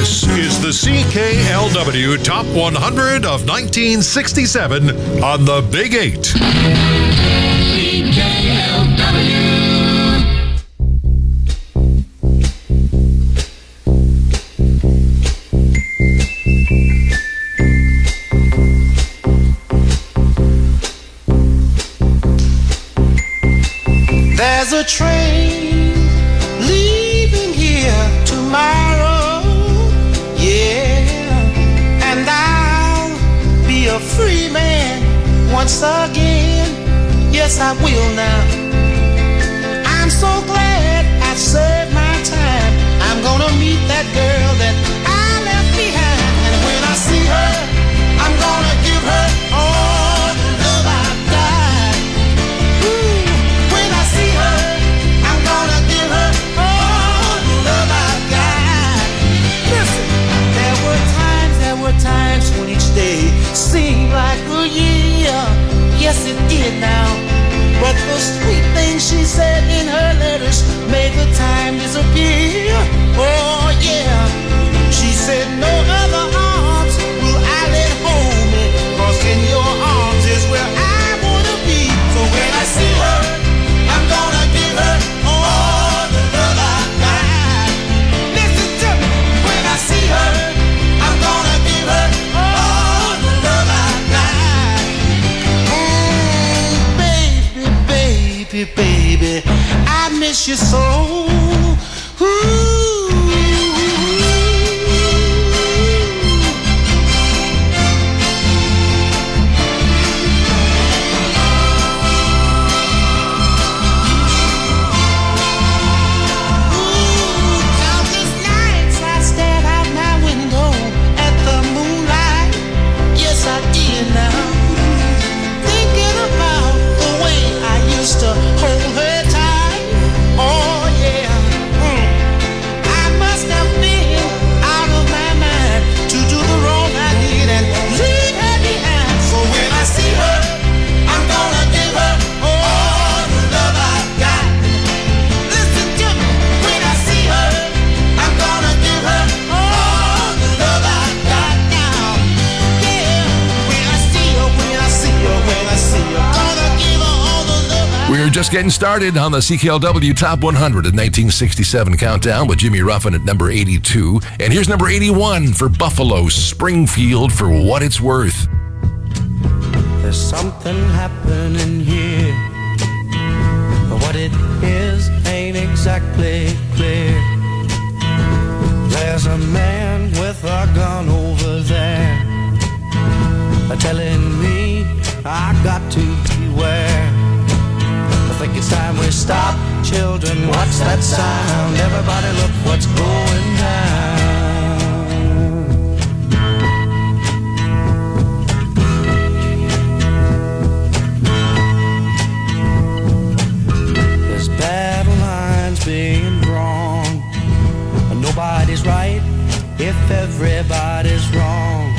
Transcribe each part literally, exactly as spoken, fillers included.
This is the C K L W Top one hundred of nineteen sixty-seven on the Big Eight. C K L W. There's a train leaving here tomorrow, yeah, and I'll be a free man once again. Yes, I will now. I'm so glad I served my time. I'm gonna meet that girl that I left behind, and when I see her, I'm gonna give her all the love I've got. Ooh, when I see her, I'm gonna give her all the love I've got. Listen, there were times, there were times when each day seemed like a year. Yes, it did now. But the sweet things she said in her letters made the time disappear. Oh, yeah. She said, no other arms will I let hold me, 'cause in your arms is where I wanna be. So when I see her, I'm gonna give her all the love I got. Listen to me. When I see her, I'm gonna give her all the love I got. Mm, baby, baby, baby, I miss you so. Ooh. To hold her tight, oh yeah. Mm. I must have been out of my mind to do the wrong I did and leave her behind. So when I see her, I'm gonna give her all the love I've got. Listen to me. When I see her, I'm gonna give her all the love I've got now. Yeah. When I see her, when I see her, when I see her, gonna give her all the love. We're just getting started on the C K L W Top one hundred of nineteen sixty-seven countdown with Jimmy Ruffin at number eighty-two. And here's number eighty-one for Buffalo Springfield, For What It's Worth. There's something happening here, but what it is ain't exactly clear. There's a man with a gun over there, telling me I got to beware. I think it's time we stop. Children, what's that sound? Everybody look what's going down. There's battle lines being drawn, and nobody's right if everybody's wrong.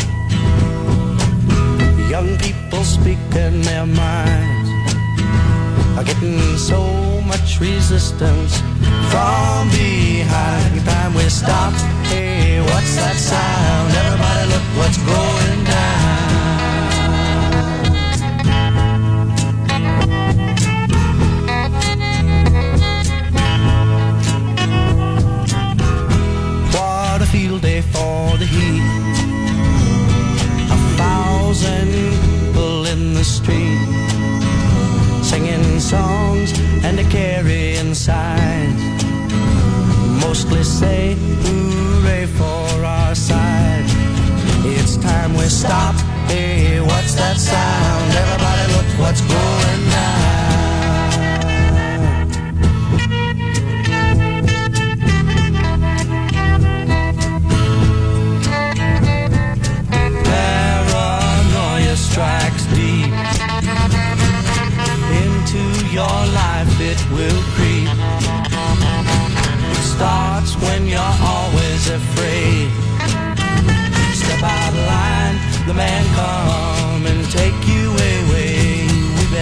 Young people speaking their minds are getting so much resistance from behind. Time we stop. Hey, what's that sound? Everybody look what's going down. What a field day for the heat. A thousand people in the street, singing songs and a carrying signs, mostly say hooray for our side. It's time we stop. Hey, what's that sound? Everybody look what's going down. Paranoia strikes deep into your life, it will creep. It starts when you're always afraid. Step out of line, the man come and take you away. We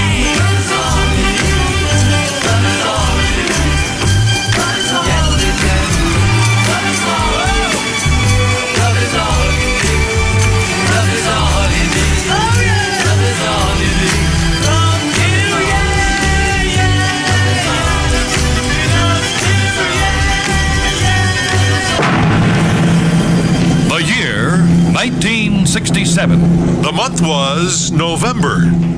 need. Love is all you need. Love is all you need. Love is all you need. Love is all you need. Love is all you need. Love is all you need. Love is all you need. Love you, yeah, yeah. Love is all you need. Love you, yeah, yeah. The year, nineteen sixty-seven. the month was November.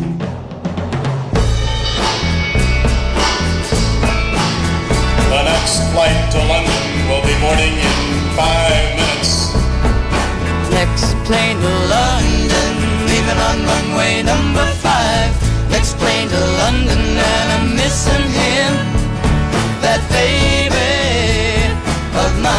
The next flight to London will be boarding in five minutes. Next plane to London, leaving on runway number five. Next plane to London, and I'm missing him, that baby of mine.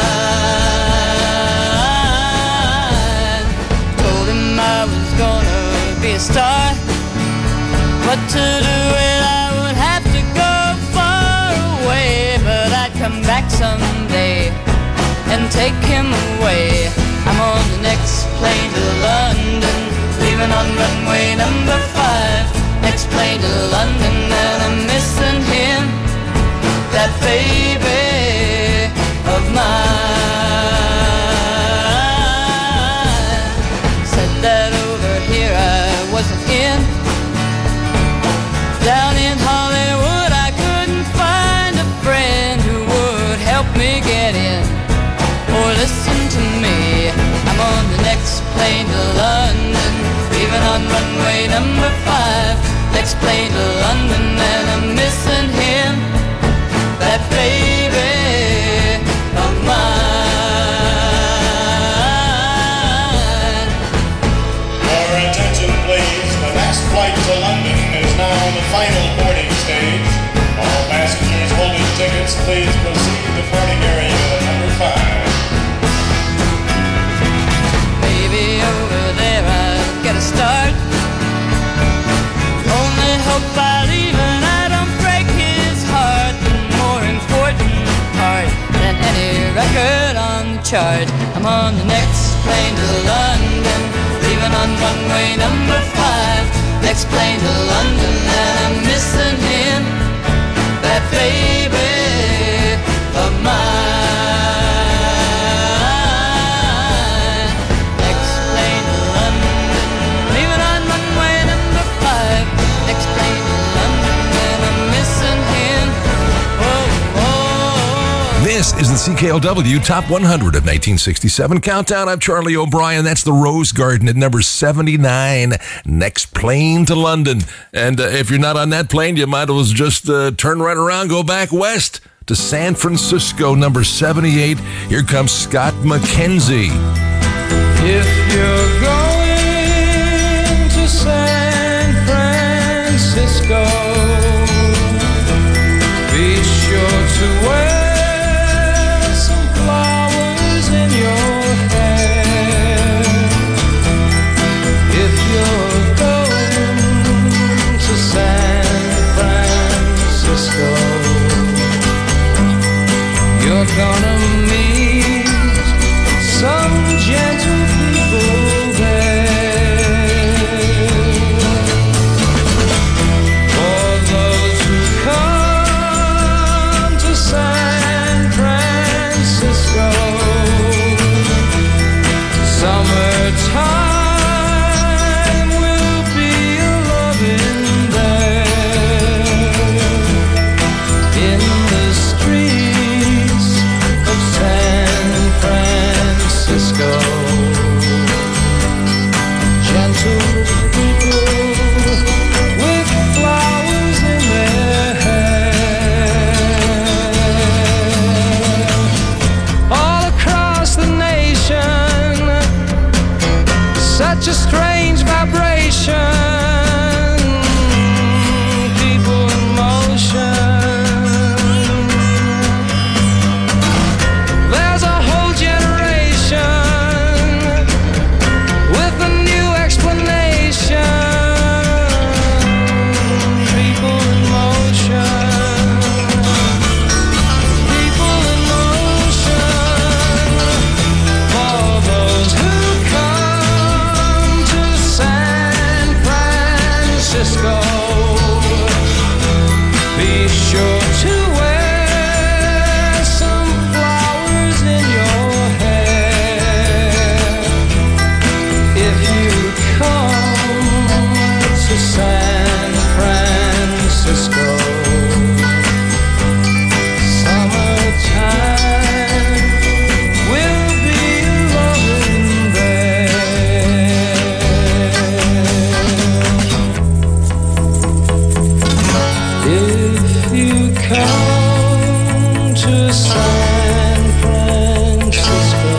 Told him I was gonna be a star, but to do it I would have to go far away. But I'd come back someday and take him away. I'm on the next plane to London, leaving on runway number five. Next plane to London, and I'm missing him, that baby of mine. Said that over here I wasn't in. Down in Hollywood I couldn't find a friend who would help me get in or listen to me. I'm on the plane to London, leaving on runway number five. Next plane to London and I'm missing him, that baby of mine. Your attention please, the next flight to London is now on the final boarding stage. All passengers holding tickets, please proceed to boarding area number five. Maybe over there I'll get a start. Only hope I leave and I don't break his heart. The more important part than any record on the chart. I'm on the next plane to London, leaving on runway number five. Next plane to London and I'm missing him, that baby of mine. Next plane to London, leaving on runway number five. Next plane to London and I'm missing him. Oh, oh. This is the C K L W Top one hundred of nineteen sixty-seven Countdown. I'm Charlie O'Brien. That's the Rose Garden at number seventy-nine. Next plane to London. And uh, if you're not on that plane, you might as well just uh, turn right around, go back west to San Francisco, number seventy-eight. Here comes Scott McKenzie. If you're going to San Francisco, be sure to wear some flowers in your hair. If you're going to San Francisco, you're gonna meet some gentle people there. For those who come to San Francisco, summertime will be a loving there. In the streets of San Francisco, gentle people with flowers in their hair. All across the nation, such a strange vibration, people in motion. There's a whole generation with a new explanation. People in motion. People in motion. For those who come to San Francisco, be sure to wear some flowers in your hair. If you come to San Francisco, summertime will be loving there. If you come to San Francisco,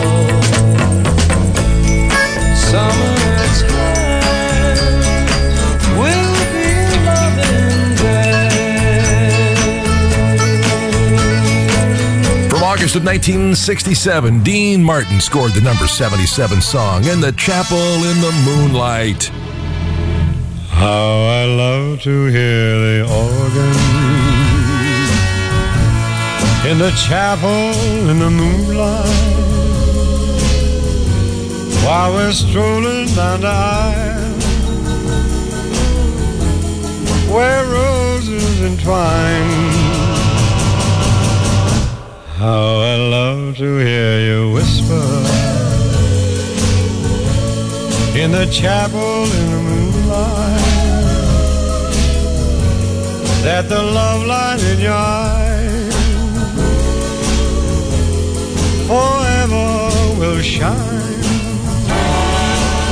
summertime will be loving there. From August of nineteen sixty-seven, Dean Martin scored the number seventy-seven song, In the Chapel in the Moonlight. How I love to hear the organ in the chapel in the moonlight, while we're strolling down the aisle where roses entwine. How I love to hear you whisper in the chapel in the moonlight, that the love light in your eyes forever will shine.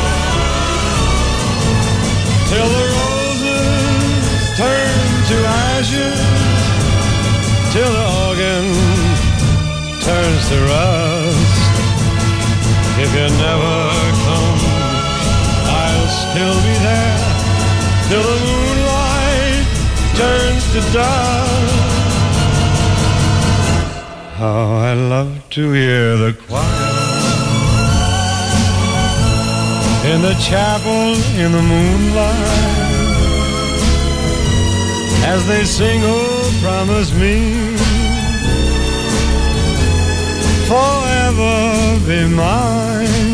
to rust. If you never come, I'll still be there till the moonlight turns to dust. How I love to hear the choir in the chapel in the moonlight as they sing, oh, promise me forever be mine.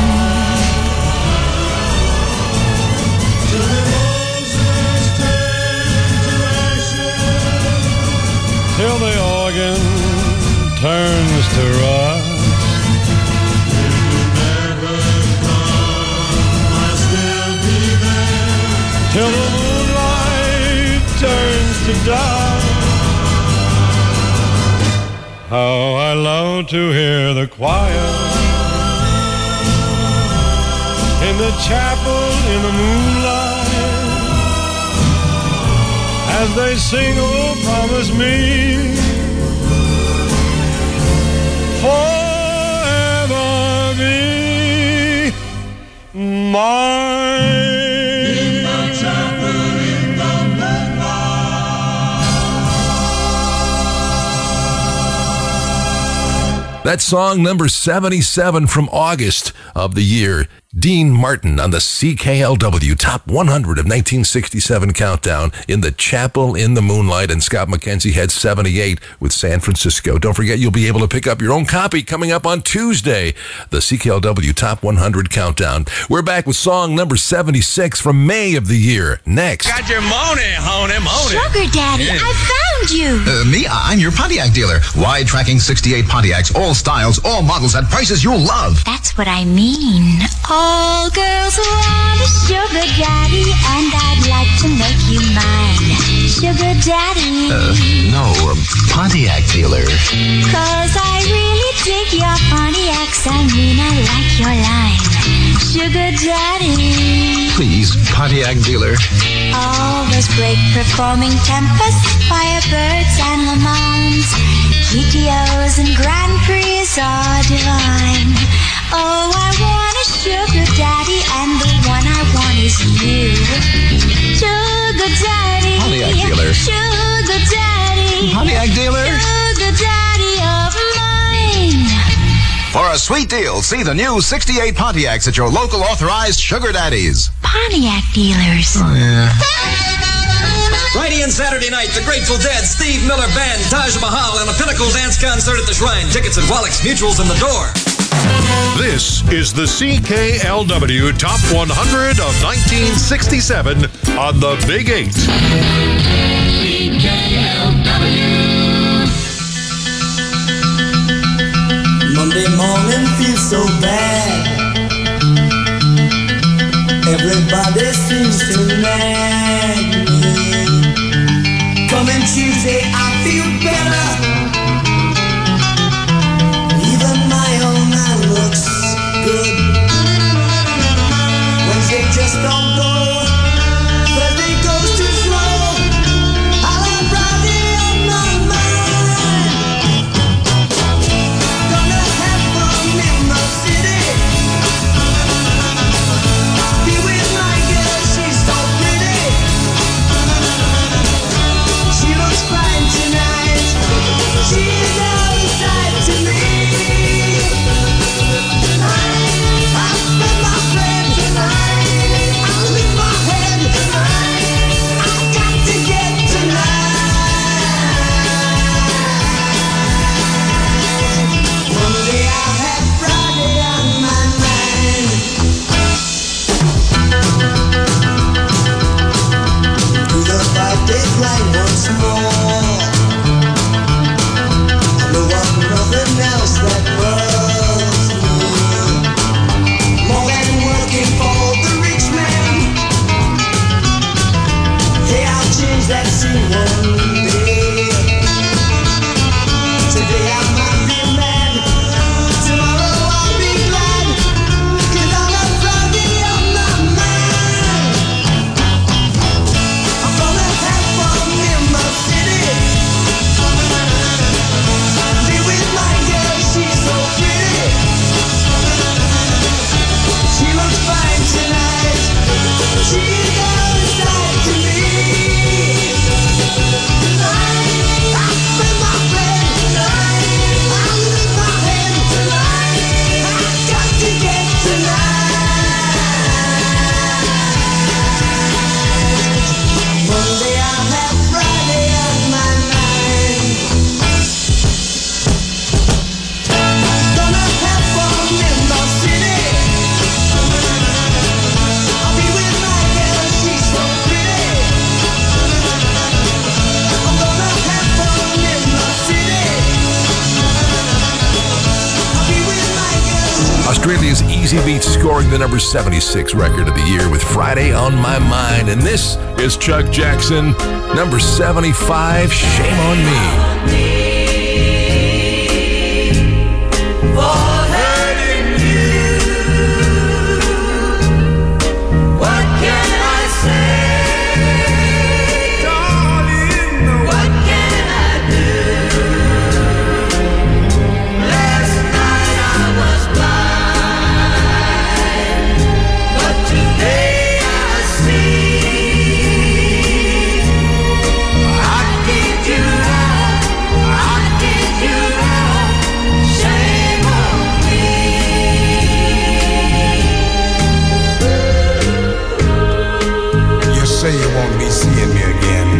Till the roses turn to ashes, till the organ turns to rust. If you never come, I'll still be there till the moonlight turns to dust. How I love to hear the choir in the chapel in the moonlight as they sing, oh, promise me forever be mine. In the chapel in the moonlight. That's song number seventy-seven from August of the year. Dean Martin on the C K L W Top one hundred of nineteen sixty-seven countdown, In the Chapel in the Moonlight, and Scott McKenzie had seventy-eight with San Francisco. Don't forget, you'll be able to pick up your own copy coming up on Tuesday, the C K L W Top one hundred countdown. We're back with song number seventy-six from May of the year. Next. Got your money, honey, money. Sugar Daddy, Yeah. I found you. Uh, me? I'm your Pontiac dealer. Wide tracking sixty-eight Pontiacs, all styles, all models at prices you'll love. That's what I mean. All girls want a sugar daddy, and I'd like to make you mine. Sugar daddy. Uh, no, um, Pontiac dealer. Cause I really dig your Pontiacs, I mean I like your line. Sugar daddy. Please, Pontiac dealer. All those great performing Tempests, Firebirds, and Le Mans, G T Os and Grand Prix are divine. Oh, I want a sugar daddy, and the one I want is you. Sugar daddy. Pontiac dealer. Sugar daddy. Pontiac dealer. Sugar daddy of mine. For a sweet deal, see the new sixty-eight Pontiacs at your local authorized Sugar Daddies. Pontiac dealers. Oh, yeah. Friday and Saturday night, the Grateful Dead, Steve Miller Band, Taj Mahal, and a Pinnacle Dance Concert at the Shrine. Tickets at Wallach's Mutuals in the door. This is the C K L W Top one hundred of nineteen sixty-seven on the Big Eight. C K L W. Monday morning feels so bad. Everybody seems to nag me. Coming Tuesday, I feel better. Even my own man looks good. Wednesday just don't go. Thursday goes too slow. I'll have Friday on my mind. Gonna have fun in the city. Be with my girl, she's so pretty. Australia's Easy Beat scoring the number seventy-six record of the year with Friday on My Mind. And this is Chuck Jackson, number seventy-five, Shame on Me. Say you won't be seeing me again.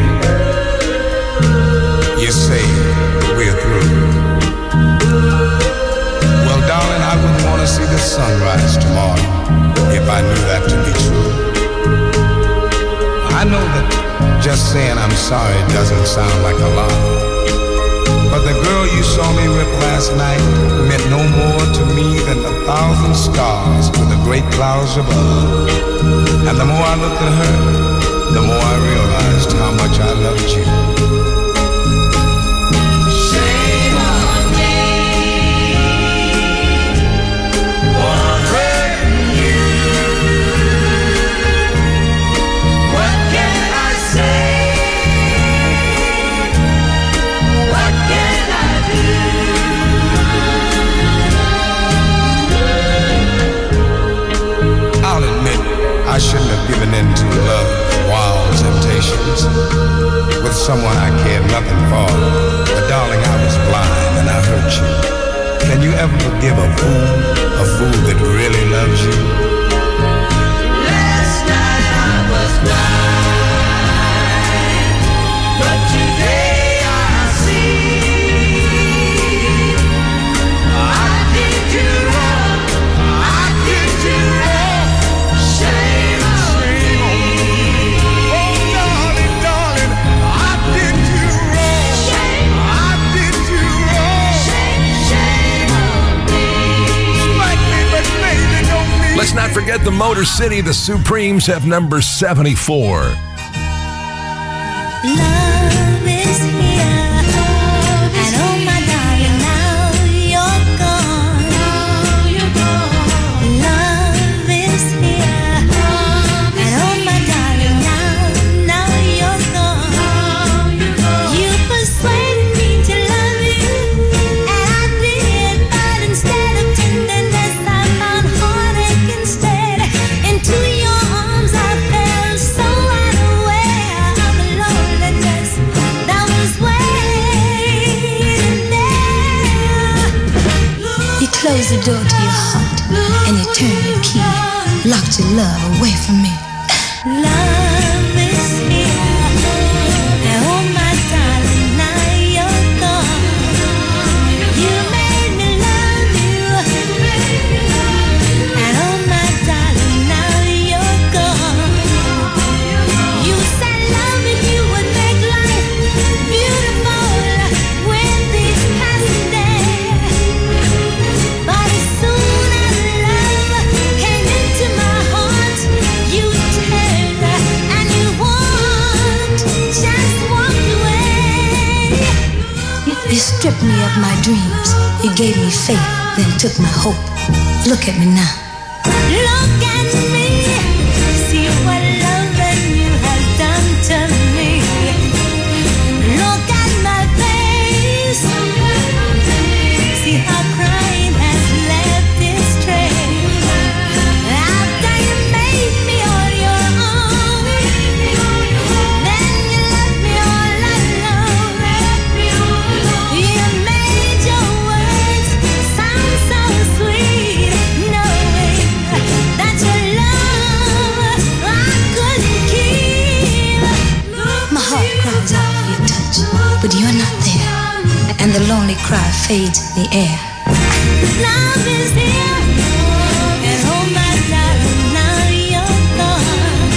You say we're through. Well, darling, I wouldn't want to see the sunrise tomorrow if I knew that to be true. I know that just saying I'm sorry doesn't sound like a lot, but the girl you saw me with last night meant no more to me than the thousand stars to the great clouds above. And the more I looked at her, the more I realized how much I loved you. Shame on me for hurting you. What can I say? What can I do? I'll admit I shouldn't have given in to love. Wild temptations with someone I cared nothing for. But darling, I was blind and I hurt you. Can you ever forgive a fool, a fool that really loves you? Last night I was blind, but today I see. I did you wrong, I did you wrong. Shame on me. Let's not forget the Motor City. The Supremes have number seventy-four. Love is here, and oh my darling, now you're gone. Now you're gone. Love is here, and oh my darling, now, now you're gone. Now you're gone. You persuaded me to love you, and I did, but instead of tenderness, I found heartache instead. Into your arms I fell so unaware of the loneliness that was waiting there. You closed the door to your heart and you turned your key, locked your love away from me. Love is here, and oh my darling, now you're gone. You made me love you, and oh my darling, now you're gone. You said loving you would make life beautiful with these passing days, but as soon as love came into my heart, you turned and you walked, just walked away. You, you stripped me of my dreams. You gave me faith, then took my hope. Look at me now. Look at me. See what loving you has done to me. Look at my face. See how crying has left its trace. After you made me all your own, then you left me all alone. You made your words sound so sweet, knowing that your love I couldn't keep. My heart cries out for your touch, but you're not there, and the lonely cry fades in the air. Love is here, and oh my darling, now you're gone.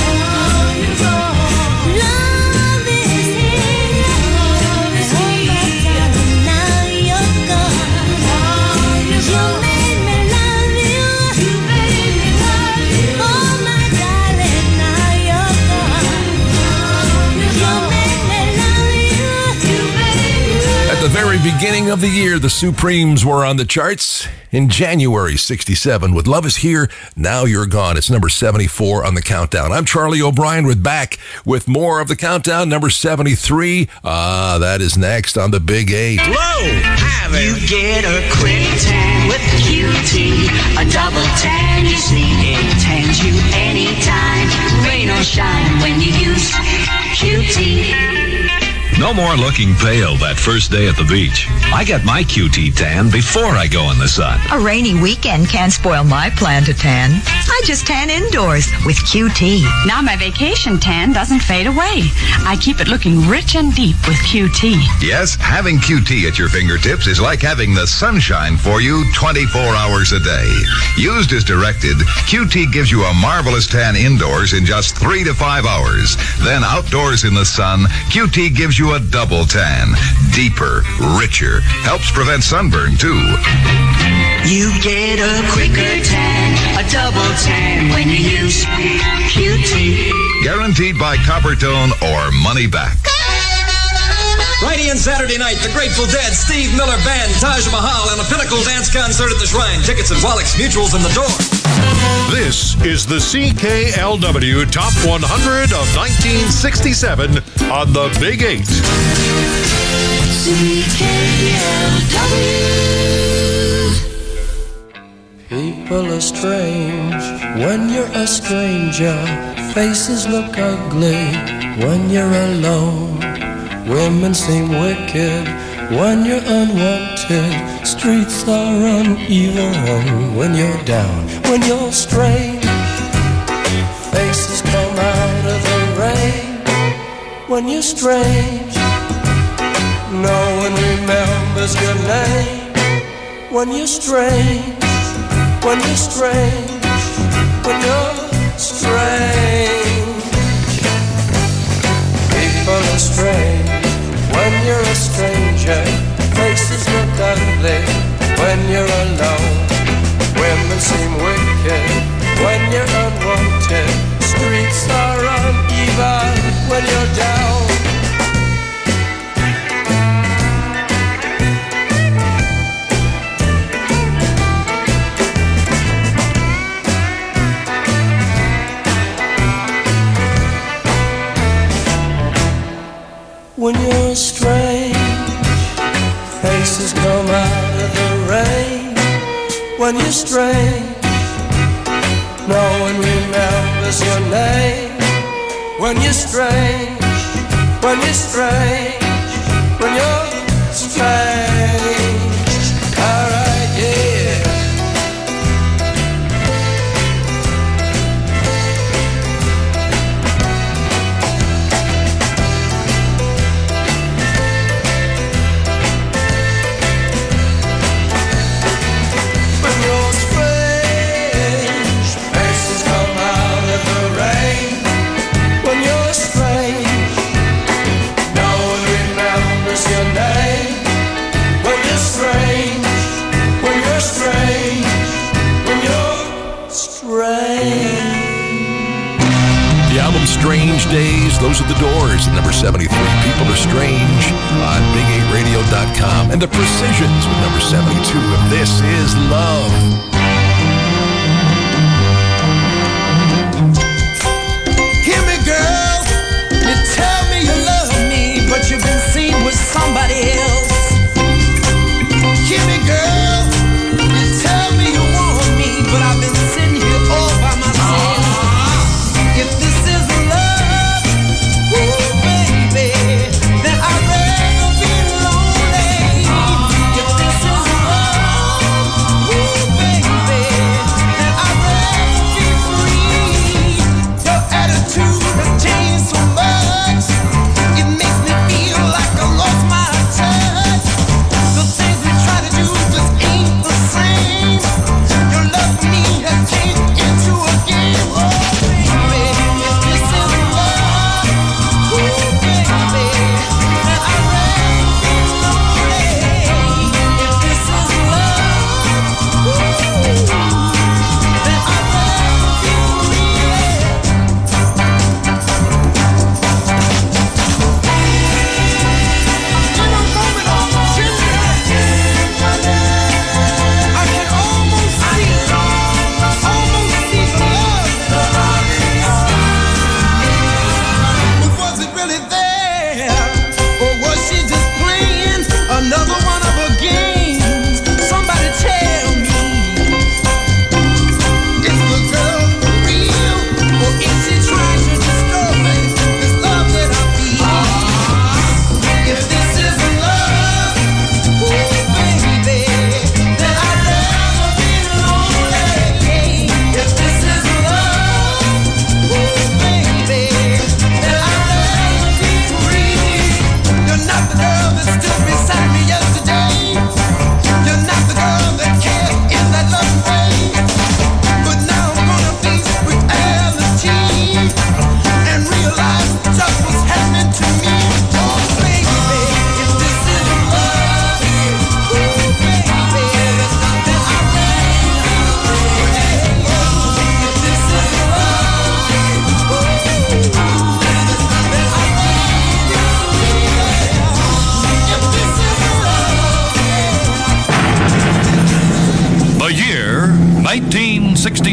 Love is here, and oh my darling, now you're gone. You made me love you, beginning of the year, the Supremes were on the charts in January sixty-seven with Love Is Here, Now You're Gone. It's number seventy-four on the countdown. I'm Charlie O'Brien with back with more of the countdown. Number seventy-three. Ah, that is next on the Big Eight. Whoa! Have You get a quick tan with Q T. A double tan is neat. It tans you anytime. Rain or shine when you use Q T. No more looking pale that first day at the beach. I get my Q T tan before I go in the sun. A rainy weekend can't spoil my plan to tan. I just tan indoors with Q T. Now my vacation tan doesn't fade away. I keep it looking rich and deep with Q T. Yes, having Q T at your fingertips is like having the sunshine for you twenty-four hours a day. Used as directed, Q T gives you a marvelous tan indoors in just three to five hours. Then outdoors in the sun, Q T gives you a double tan. Deeper, richer, helps prevent sunburn too. You get a quicker tan, a double tan when you use Q T. Guaranteed by Coppertone or money back. Friday and Saturday night, the Grateful Dead, Steve Miller Band, Taj Mahal, and a Pinnacle Dance Concert at the Shrine. Tickets at Wallach's Mutuals in the door. This is the C K L W Top one hundred of nineteen sixty-seven on the Big Eight. C K L W. People are strange when you're a stranger. Faces look ugly when you're alone. Women seem wicked when you're unwanted. Streets are uneven when you're down. When you're strange, faces come out of the rain. When you're strange, no one remembers your name. When you're strange, when you're strange, when you're strange. People are strange when you're a stranger. Faces look ugly when you're alone. Women seem wicked when you're unwanted. Streets are uneven when you're down. When you're strange, faces come out of the rain. When you're strange, no one remembers your name. When you're strange, when you're strange, when you're strange. Alright, yeah. Strange Days, those are the Doors. Number seventy-three, People Are Strange on big eight radio dot com. And the Precisions with number seventy-two of This Is Love. Hear me, girl. You tell me you love me, but you've been seen with somebody else. Hear me, girl. You tell me you want me, but I've been sitting here all by myself. If this is love, ooh, baby, then I'd rather be lonely. If this is love, ooh, baby.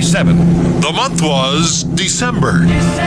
sixty-seven. The month was December.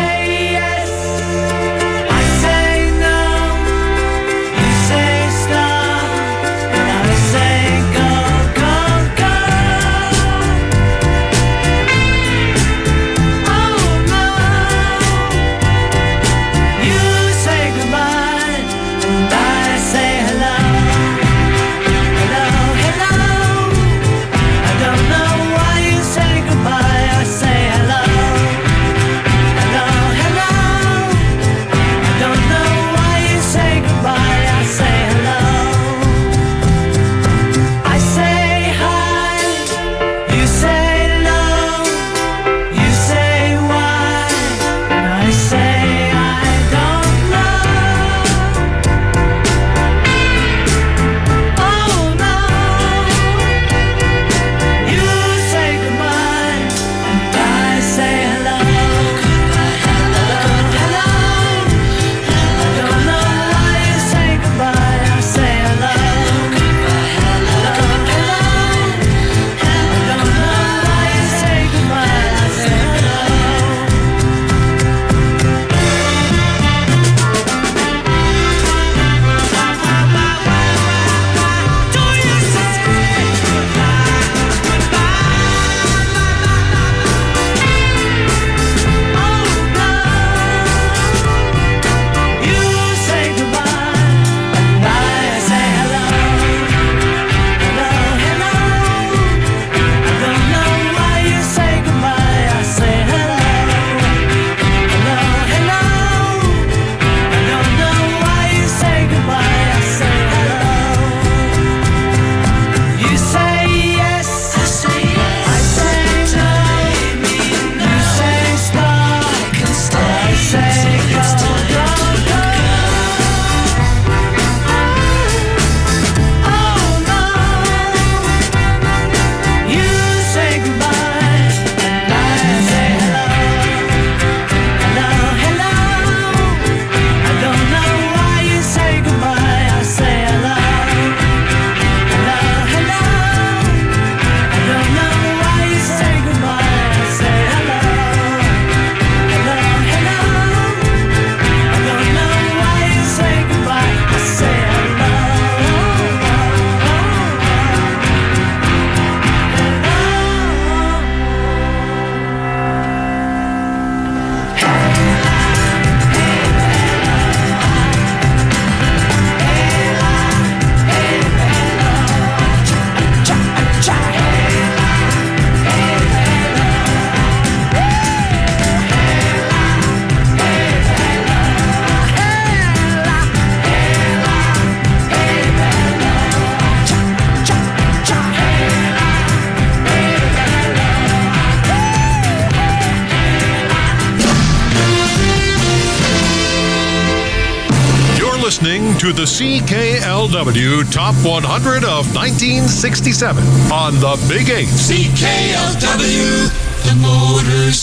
Listening to the C K L W Top one hundred of nineteen sixty-seven on the Big Eight. C K L W, the Motor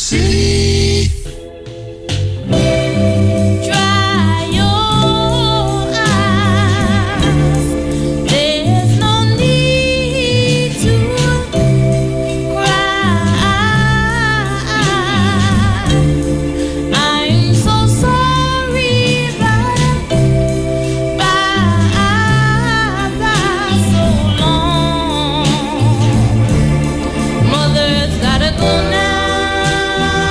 City. Mother's gotta go now.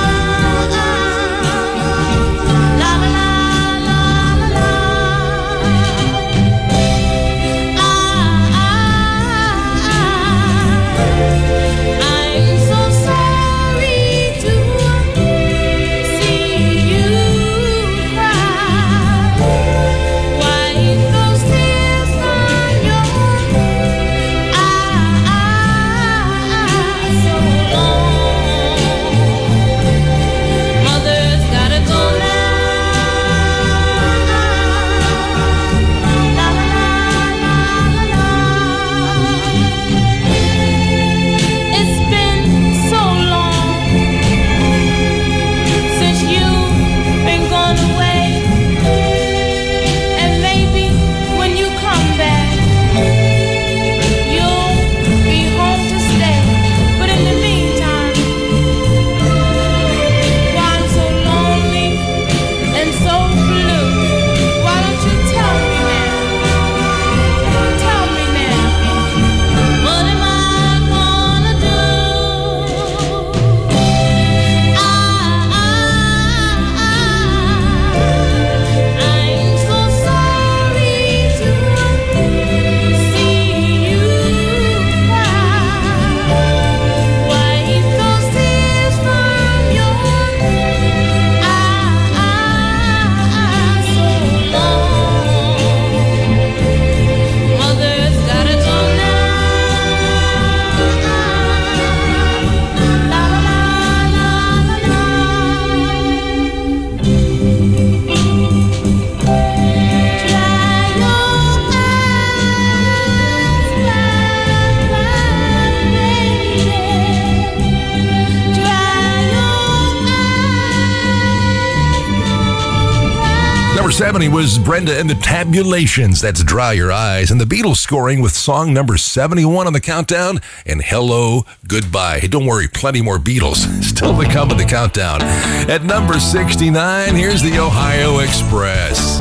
Number seventy was Brenda and the Tabulations. That's Dry Your Eyes. And the Beatles scoring with song number seventy-one on the countdown, and Hello, Goodbye. Hey, don't worry, plenty more Beatles still to come in the countdown. At number sixty-nine, here's the Ohio Express.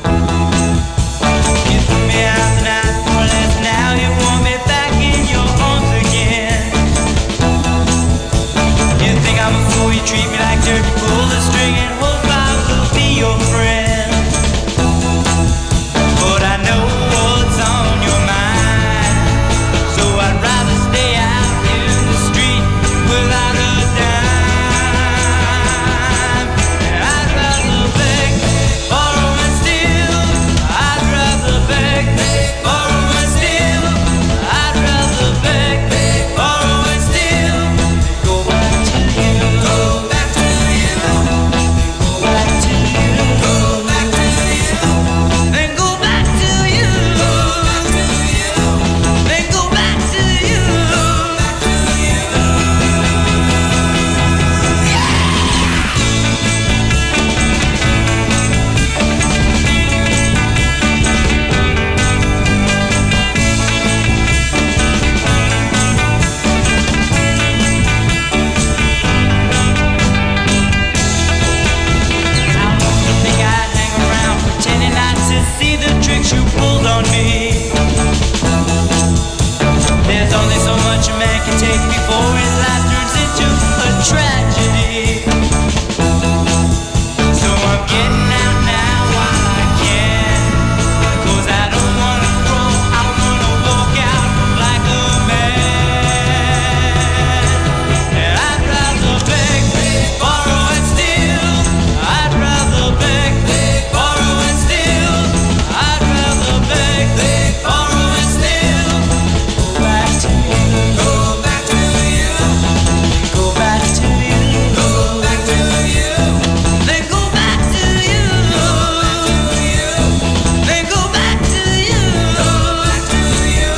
Now you want me back in your arms again. You think I'm a fool, you treat me like dirt. You pull the string and hope I will be your friend. But I know what's on your mind, so I'd rather stay out in the street without a dime. I'd rather beg, borrow and steal. I'd rather beg, borrow and steal. I'd rather beg, borrow and steal. Go back to you, go back to you, go back to you, go back to you, then go back to you, go back to you, then go back to you, go back to you. Think I'd hang around pretending not to see the tricks you pulled on me. There's only so much a man can take before his life turns into a tragedy. So I'm getting out now while I can, 'cause I don't wanna grow, I wanna walk out like a man. And I'd rather beg, borrow and steal. I'd rather beg, borrow and steal. I'd rather beg, borrow and steal. Go back to you, go back to you, go back to you, go back to you, then go back to you, then go back to you, go back to you.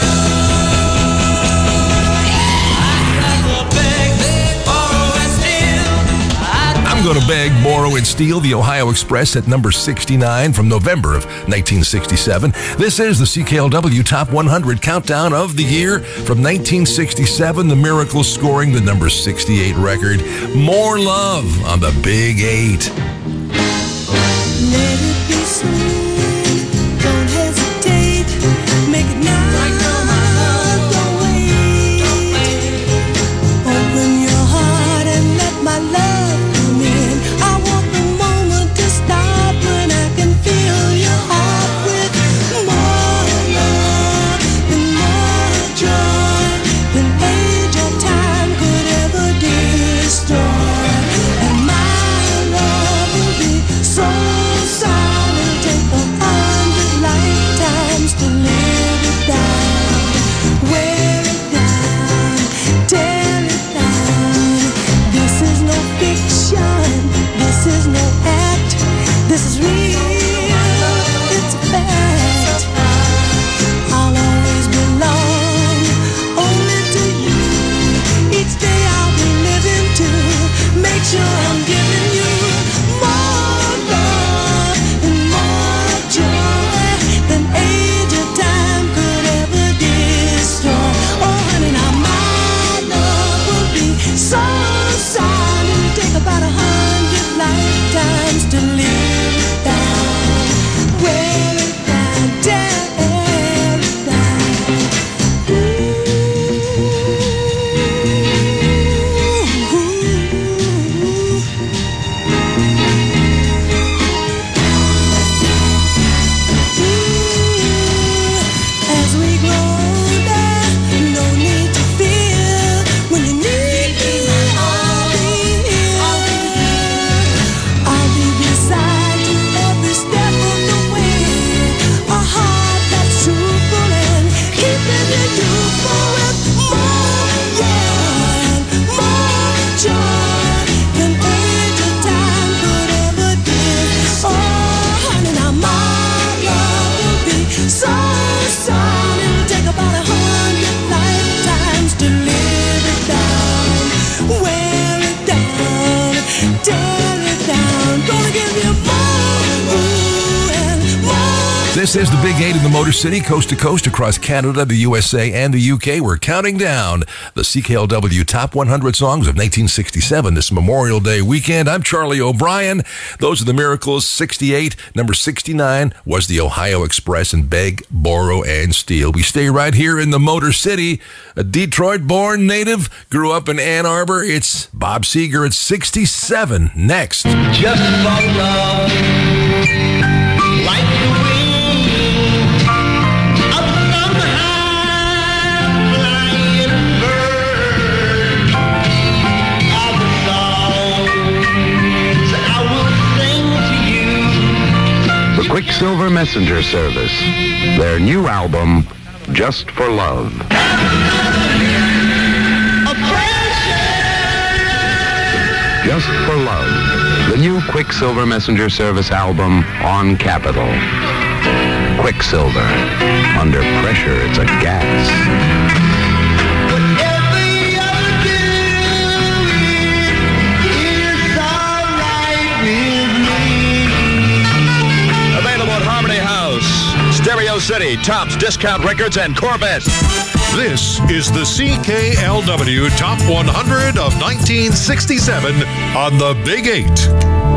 I'd rather beg, borrow and steal. I'm going to beg, borrow, and steal the Ohio Express at number sixty-nine from November of nineteen sixty-seven. This is the C K L W Top one hundred countdown of the year from nineteen sixty-seven. The Miracles scoring the number sixty-eight record, More Love on the Big Eight. Let it be sweet, don't hesitate, make it now. Don't wait. Open your heart and let my love come in. I want the moment to stop when I can fill your heart with more love and more joy than age or time could ever destroy. And my love will be so solid, take a hundred lifetimes to live it down, wear it down, tear it down. This is no fiction, this is no act, this is real, it's a fact. I'll always belong only to you. Each day I'll be living to make sure I'm giving you more love and more joy than age or time could ever destroy. Oh honey, now my love will be so solid, take about a hundred lifetimes to live it down, wear it down, tear it down. Ooh, This is the Big Eight in the Motor City, coast to coast across Canada, the U S A, and the U K. We're counting down the C K L W Top one hundred Songs of nineteen sixty-seven this Memorial Day weekend. I'm Charlie O'Brien. Those are the Miracles. sixty-eight. Number sixty-nine was the Ohio Express and Beg, Borrow, and Steal. We stay right here in the Motor City. A Detroit-born native, grew up in Ann Arbor. It's Bob Seger at sixty-seven. Next. Just for love, like the wind of some high-flying bird, are the songs I will sing to you. The Quicksilver Messenger Service, their new album, Just for Love. Just for Love, the new Quicksilver Messenger Service album on Capitol. Quicksilver. Under pressure, it's a gas. Available at Harmony House, Stereo City, Tops, Discount Records, and Corvette. This is the C K L W Top one hundred of nineteen sixty-seven on the Big Eight.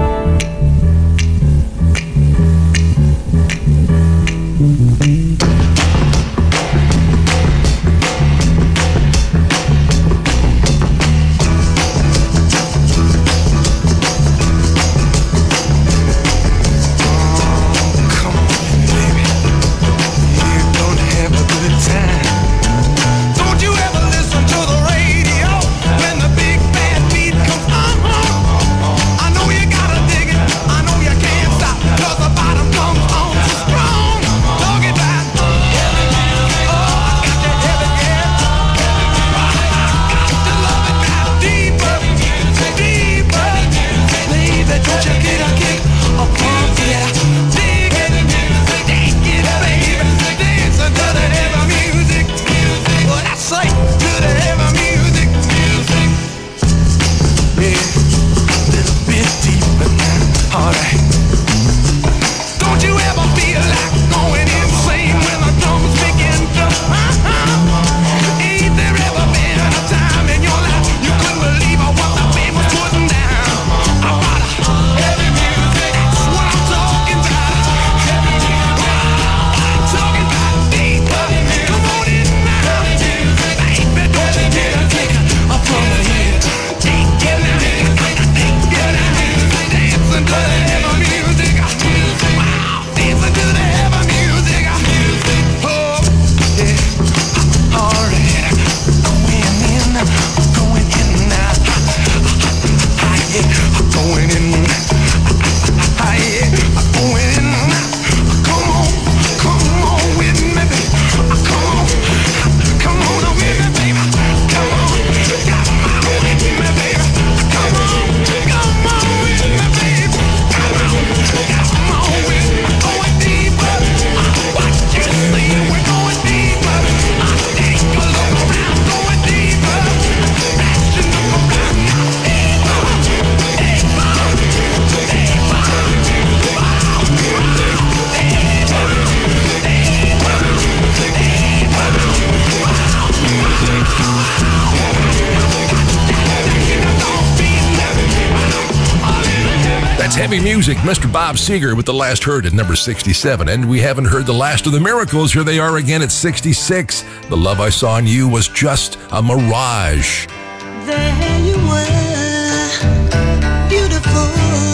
Heavy music, Mister Bob Seger with The Last Heard at number sixty-seven. And we haven't heard the last of the Miracles. Here they are again at sixty-six. The Love I Saw in You was just a mirage. There you were, beautiful.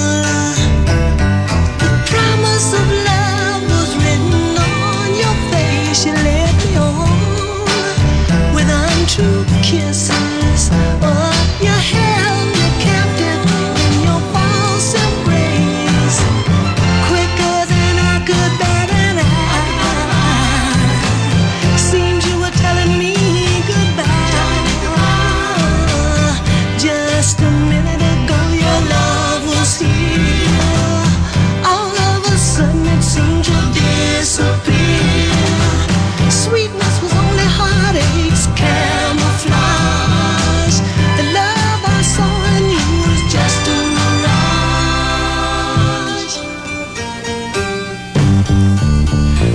The promise of love was written on your face. You led me on with untrue kisses. Oh, you held me captive in your false embrace. Quicker than I could bat an eye. Seemed you were telling me goodbye. Just a minute ago your love was here. All of a sudden it seemed to disappear. Sweetness was only heartaches camouflage. The love I saw in you was just a mirage.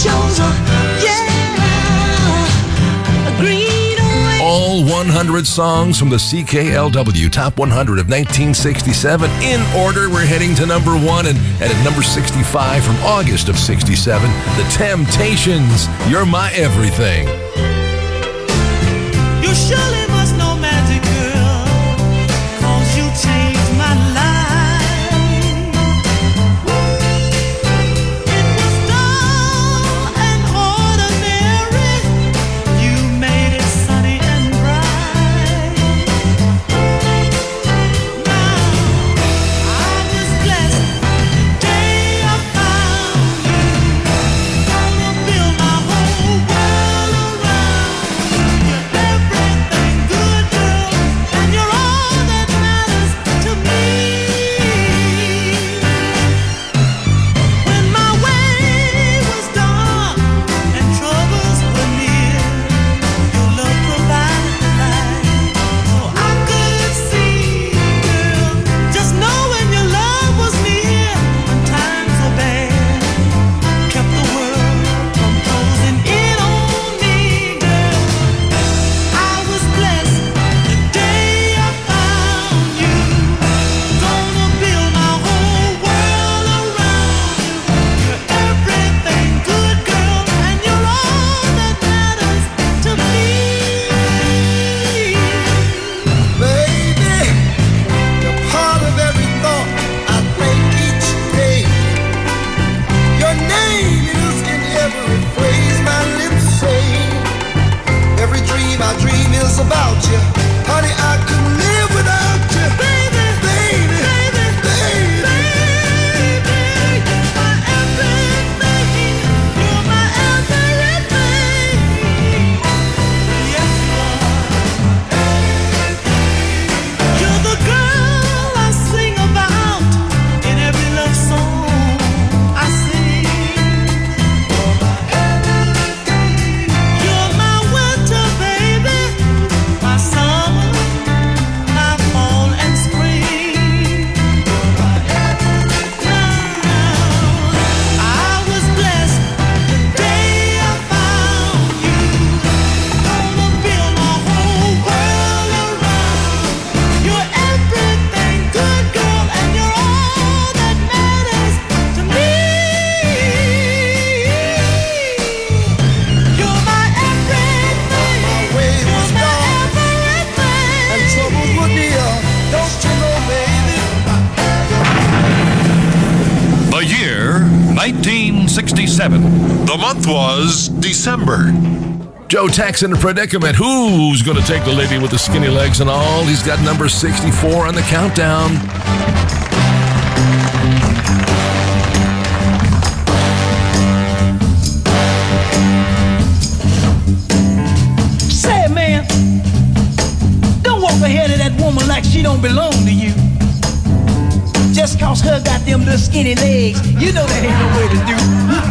shows up, yeah, a green away. All one hundred songs from the C K L W Top one hundred of nineteen sixty-seven. In order, we're heading to number one, and, and at number sixty-five from August of sixty-seven, The Temptations, You're My Everything. You surely must know magic, girl, 'cause you changed my life. It was dull and ordinary. You made it sunny and bright. Now, I was blessed the day I found you. Gonna build my whole world around. You're everything good, girl, and you're all that matters to me. When my way was dark and troubles were near, your love provided the light, so I could see, girl. Just knowing your love was near when times were bad, kept the world from closing in on me, girl. I was blessed the day I found you. Gonna build my whole world around you. You're everything good, girl, and you're all that matters to me. Baby, you're part of every thought I think each day. Your name is in every phrase my lips say. Every dream I dream is about you. Honey, I couldn't live without you. Baby, baby, baby, baby, you're my everything. You're my everything. Yes, you are. You're the girl I sing about in every love song I sing. You're my winter, baby, my summer, my fall and spring. Now, I was blessed the day I found you. Gonna build my whole world around. You're everything good, girl, and you're all that matters to me. You're my everything. My way was dark and troubles were near. Don't you know, baby? The year, nineteen sixty-seven. The month was December. Joe Tex in a predicament. Who's going to take the lady with the skinny legs and all? He's got number sixty-four on the countdown. Say, man, don't walk ahead of that woman like she don't belong to you. Just cause her got them little skinny legs, you know that ain't no way to do.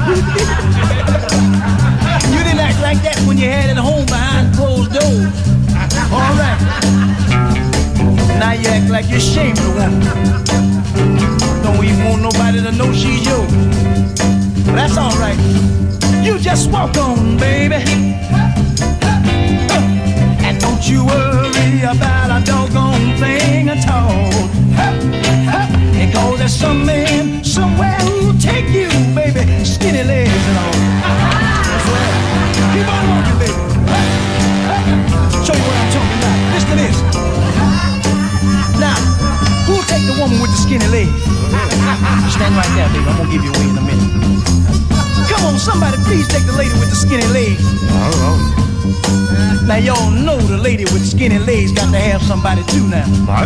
You didn't act like that when you had it home behind closed doors. All right. Now you act like you're ashamed of the woman. Don't even want nobody to know she's yours. But that's all right. You just walk on, baby. And don't you worry about a doggone thing at all. Because there's some man somewhere who'll take you, baby. Skinny legs and all. That's right. Keep on walking, baby. Show you what I'm talking about. Listen to this. Now, who'll take the woman with the skinny legs? Stand right there, baby. I'm gonna give you away in a minute. Come on, somebody please take the lady with the skinny legs. Now y'all know the lady with skinny legs got to have somebody too now.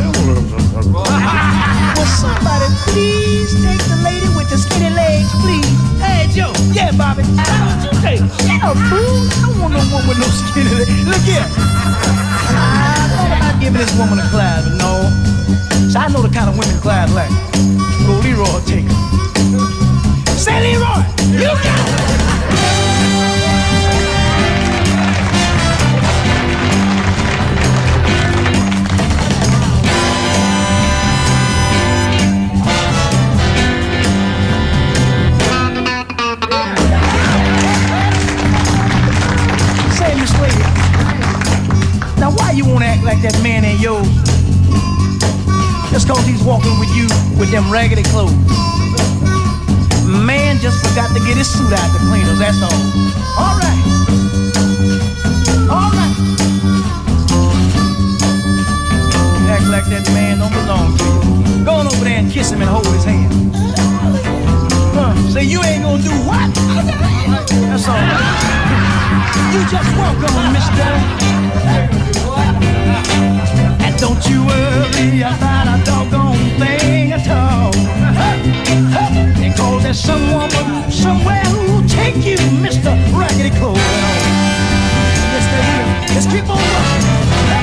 Will somebody please take the lady with the skinny legs, please? Hey, Joe. Yeah, Bobby. Hey, yeah, fool. I don't want no one with no skinny legs. Look here. I thought about giving this woman a Clyde, but no. So I know the kind of women Clyde like. Go Leroy take her. Say, Leroy, you got it. some raggedy clothes. Man just forgot to get his suit out to clean us, that's all. All right. All right. You act like that man don't belong to you. Go on over there and kiss him and hold his hand. Huh. Say, you ain't gonna do what? That's all right. You just welcome, mister. And don't you worry about a doggone thing at all. Because there's someone somewhere who'll take you, Mister Raggedy Clothes. Yes, they will. Let's keep on walking.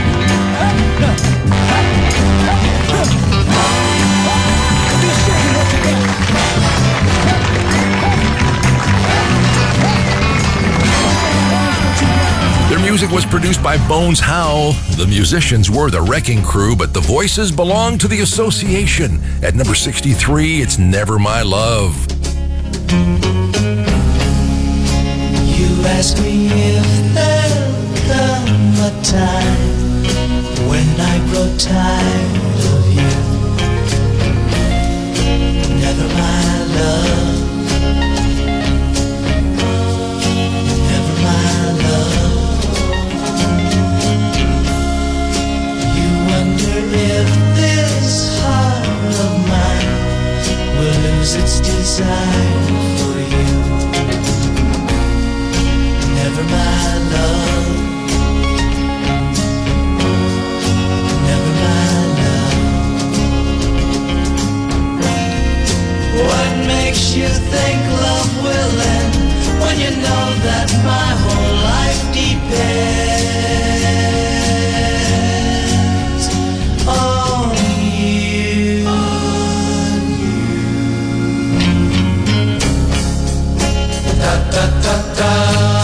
Their music was produced by Bones Howe. The musicians were the Wrecking Crew, but the voices belong to the Association. At number sixty-three, it's Never My Love. You ask me if there'll come a time when I grow tired of you. Never my love. Never my love. You wonder if this heart of mine will lose its desire for you. Never my love. Never my love. What makes you think love will end when you know that my whole life depends on you? Da da da da.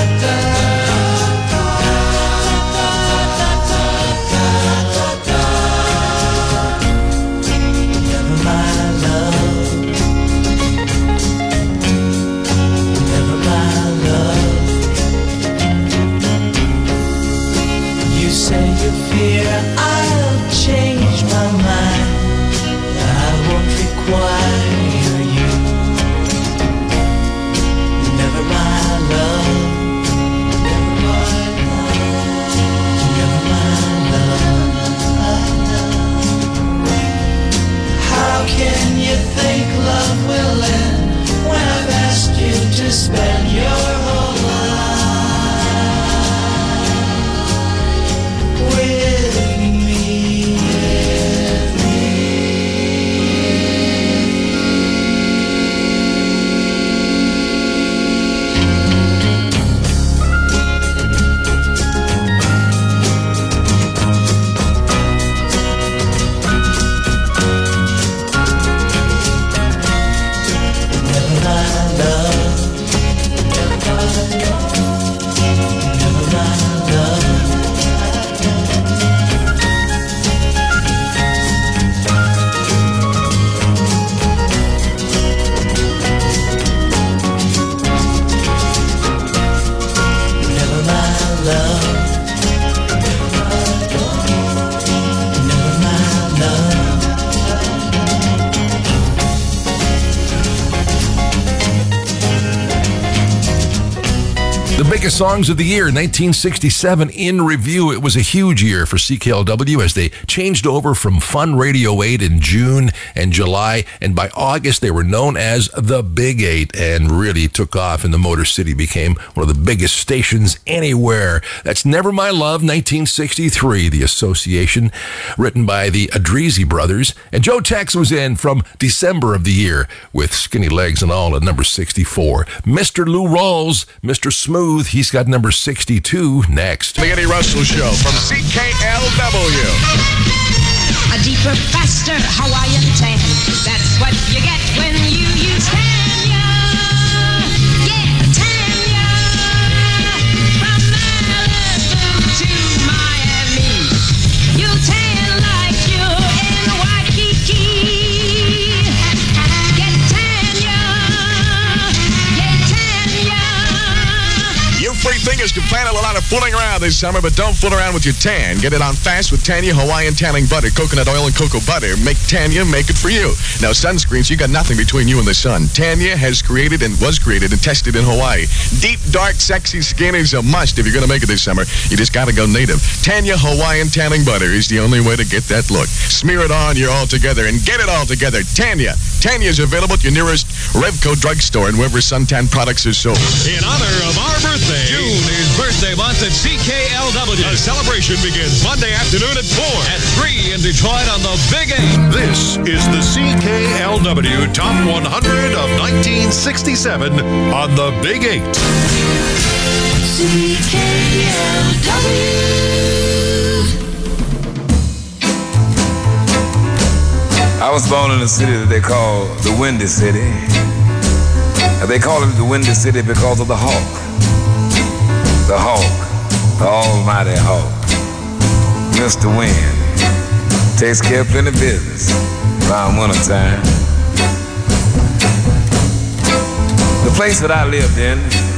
Fear I'll change my mind. I won't require you. Never my love. Never my love. Never my love. How can you think love will end when I've asked you to spend your whole life with me, with me? Never my love. Never my love. Never my love. The biggest songs of the year, nineteen sixty-seven in review. It was a huge year for C K L W as they changed over from Fun Radio eight in June and July, and by August they were known as the Big Eight and really took off in the Motor City, became one of the biggest stations anywhere. That's Never My Love, nineteen sixty-three, The Association, written by the Adrisi brothers. And Joe Tex was in from December of the year with Skinny Legs and all at number sixty-four. Mister Lou Rawls, Mister Smooth, he's got number sixty-two next. The Eddie Russell Show from C K L W. A deeper, faster Hawaiian tan. That's what you get when you use Tanya. Yeah, Tanya. From Malibu to Miami. You tan like you're in Waikiki. Get Tanya. Get Tanya. You free fingers course, you plan a lot of fooling around this summer, but don't fool around with your tan. Get it on fast with Tanya Hawaiian Tanning Butter, coconut oil, and cocoa butter. Make Tanya make it for you. Now, sunscreens, you got nothing between you and the sun. Tanya has created and was created and tested in Hawaii. Deep, dark, sexy skin is a must if you're going to make it this summer. You just got to go native. Tanya Hawaiian Tanning Butter is the only way to get that look. Smear it on, you're all together, and get it all together. Tanya. Tanya is available at your nearest Revco drugstore and wherever suntan products are sold. In honor of our birthday, June is birthday month at C K L W. The celebration begins Monday afternoon at four. At three in Detroit on the Big eight. This is the C K L W Top one hundred of nineteen sixty-seven on the Big eight. C K L W. I was born in a city that they call the Windy City. And they call it the Windy City because of the hawk. The hawk, the almighty hawk. Mister Wind takes care of plenty of business around winter time. The place that I lived in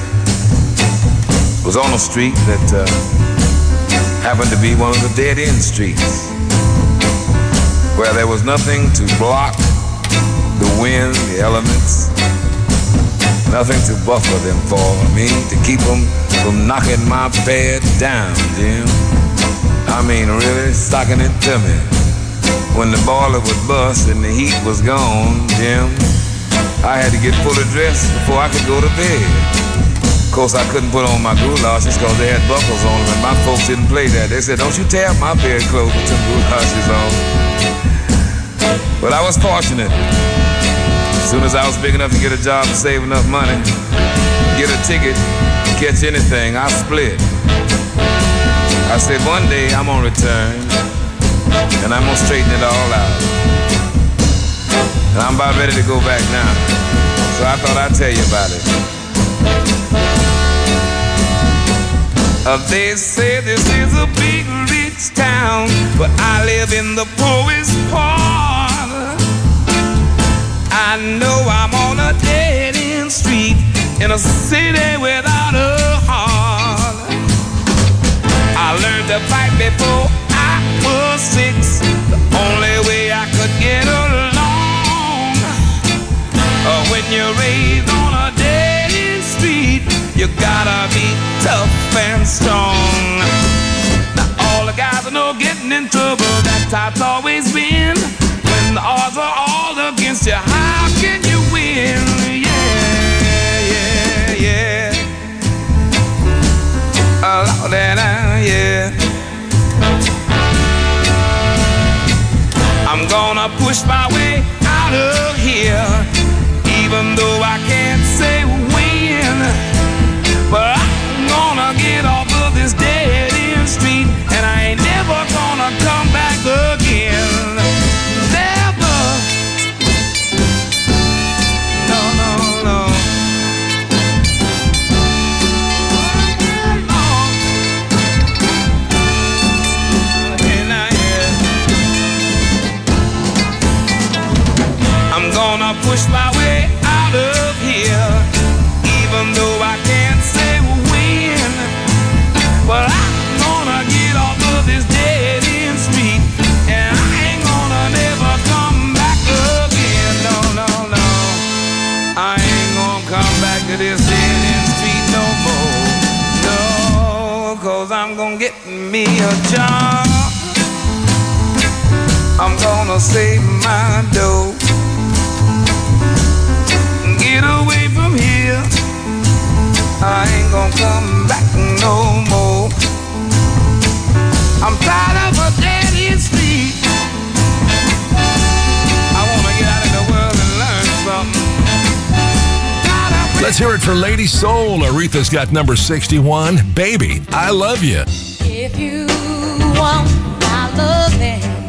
was on a street that uh, happened to be one of the dead-end streets, where there was nothing to block the wind, the elements, nothing to buffer them for me, to keep them from knocking my bed down, Jim. I mean, really socking it to me. When the boiler would bust and the heat was gone, Jim, I had to get fully dressed before I could go to bed. Of course, I couldn't put on my goulashes because they had buckles on them, and my folks didn't play that. They said, don't you tear up my bedclothes with some goulashes on. But I was fortunate. As soon as I was big enough to get a job and save enough money, get a ticket, catch anything, I split. I said, one day I'm gonna return, and I'm gonna straighten it all out. And I'm about ready to go back now. So I thought I'd tell you about it. Uh, they say this is a big rich town, but I live in the poorest part. I know I'm on a dead-end street in a city without a heart. I learned to fight before I was six, the only way I could get along. Uh, when you're raised on a dead-end street, you gotta be tough and strong. Now all the guys I know getting in trouble, that's how it's always been. When the odds are all against you, how can you win? Yeah, yeah, yeah. Oh, Lord, and I, yeah. I'm gonna push my way out of here, even though I can't say when. But I'm gonna get off of this dead-end street, and I ain't never gonna come back again. Never. No, no, no. And I, yeah. I'm gonna push my way out of here, even though I can't say when. But I'm gonna get off of this dead-end street, and I ain't gonna never come back again. No, no, no. I ain't gonna come back to this dead-end street no more. No, cause I'm gonna get me a job. I'm gonna save my dough, get away from here. I ain't gonna come back no more. I'm tired of a dead-end street. I wanna get out in the world and learn something. Let's hear it for Lady Soul. Aretha's got number sixty-one, Baby, I Love You. If you want my loving,